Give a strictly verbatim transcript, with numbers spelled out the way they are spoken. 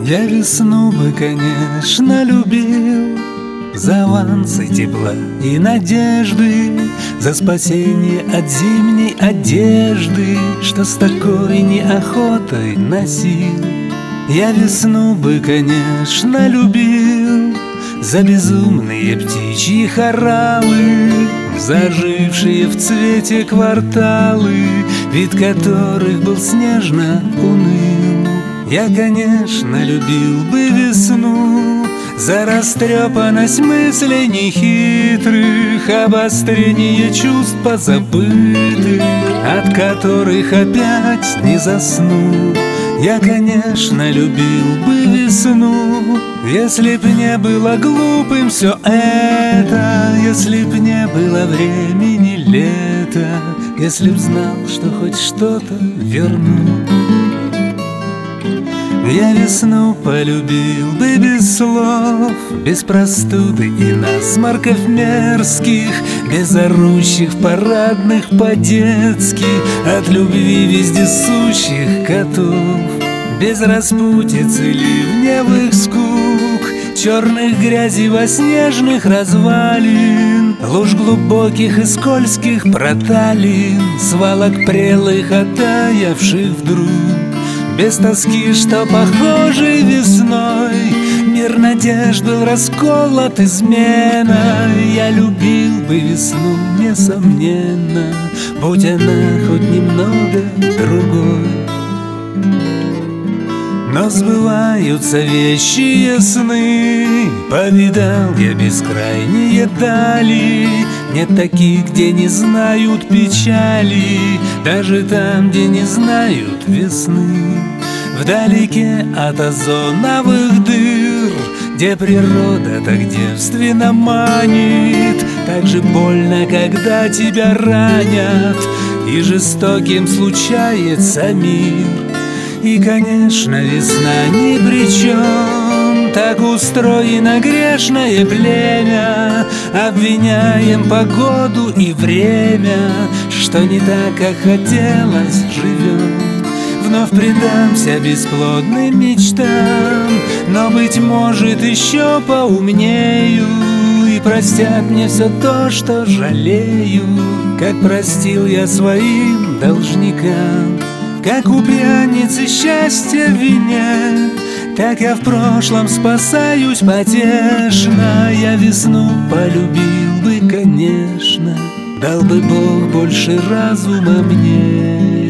Я весну бы, конечно, любил за авансы тепла и надежды, за спасение от зимней одежды, что с такой неохотой носил. Я весну бы, конечно, любил за безумные птичьи хоралы, зажившие в цвете кварталы, вид которых был снежно уныл. Я, конечно, любил бы весну за растрепанность мыслей нехитрых, обострение чувств позабытых, от которых опять не засну. Я, конечно, любил бы весну, если б не было глупым все это, если б не было времени лета, если б знал, что хоть что-то верну. Я весну полюбил бы без слов, без простуды и насморков мерзких, без орущих парадных по-детски от любви вездесущих котов, без распутицы ливневых скук, черных грязей во снежных развалин, луж глубоких и скользких проталин, свалок прелых, оттаявших вдруг. Без тоски, что похожей весной мир надежд был расколот изменой. Я любил бы весну, несомненно, будь она хоть немного другой. Но сбываются вещие сны, повидал я бескрайние дали. Нет таких, где не знают печали, даже там, где не знают весны. Вдалеке от озоновых дыр, где природа так девственно манит, так же больно, когда тебя ранят, и жестоким случается мир. И, конечно, весна ни при чем, так устроено грешное племя. Обвиняем погоду и время, что не так, как хотелось, живем. Вновь предамся бесплодным мечтам, но, быть может, еще поумнею и простят мне все то, что жалею, как простил я своим должникам. Как у пьяницы счастье в вине, так я в прошлом спасаюсь потешно. Я весну полюбил бы, конечно, дал бы Бог больше разума мне.